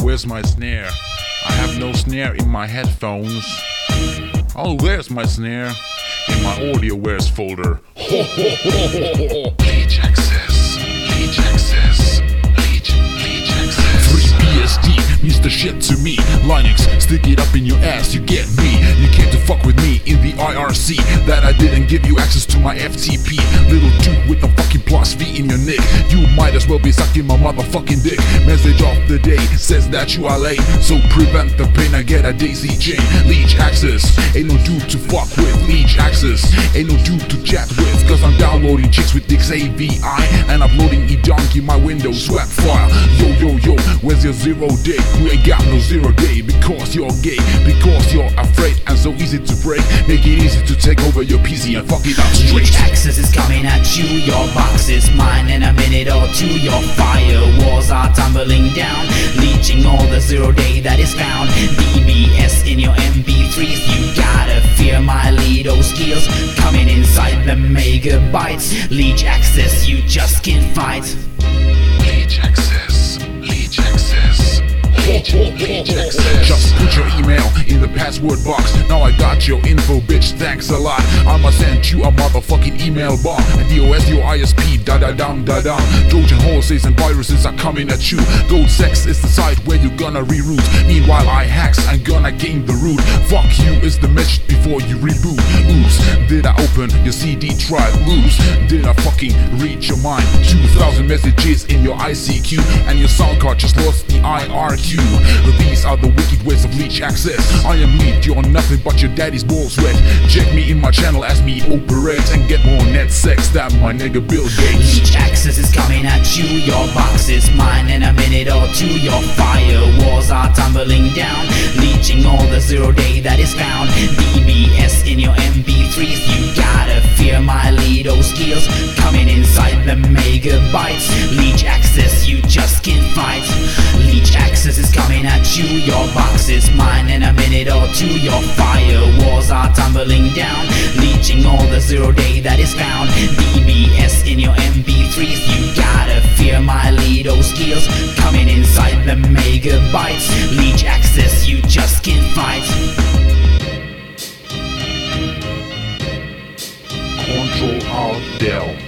where's my snare? I have no snare in my headphones. Oh, there's my snare in my audio wares folder. Ho ho ho ho ho. Leech access, leech access, leech access. 3BSD means the shit to me. Linux, stick it up in your ass, you get me. You came to fuck with me in the IRC. That I didn't give you access to my FTP. Little dude with a fucking plus V in your nick. You might as well be sucking my motherfucking dick. Message of the day says that you are late, so prevent the pain, I get a daisy chain. Leech access, ain't no dude to fuck with. Leech access, ain't no dude to chat with. Cause I'm downloading chicks with XAVI and uploading eDonkey my Windows swap file. Yo yo yo, where's your 0 day? You ain't got no 0 day because you're gay, because you're afraid and so easy to break. Make it easy to take over your PC and fuck it up straight. Leech access is coming at you, your box is mine in a minute or two. Your firewalls are tumbling down, leeching all the 0 day that is found. DBS in your MP3s, you gotta fear my Lido skills coming inside the megabytes. Leech access, you just can't fight. Leech access, leech access. Leech access. Just put your email in the password box. Now I got your info, bitch, thanks a lot. I'ma send you a motherfucking email bomb. And DOS your ISP, da-da-dum, da-dum. Trojan horses and viruses are coming at you. Gold sex is the site where you gonna reroute. Meanwhile I hacks, I'm gonna gain the root. Fuck you is the message before you reboot. Oops, did I open your CD drive? Oops, did I fucking read your mind? 2,000 messages in your ICQ, and your sound card just lost the IRQ. These are the wicked ways of leech access. I am Leech, you're nothing but your daddy's balls wet. Check me in my channel as me operate and get more net sex than my nigga Bill Gates. Leech access is coming at you, your box is mine in a minute or two. Your firewalls are tumbling down, leeching all the 0 day that is found. DBS in your MP3s, you gotta fear my Lido skills coming inside the megabytes. Leech access, you just can't fight. Leech access is coming at you, your box is mine in a minute or two. Your firewalls are tumbling down, leeching all the 0 day that is found. DBS in your MP3s, you gotta fear my Lido skills coming inside the megabytes. Leech access, you just can't fight. Control Alt Del.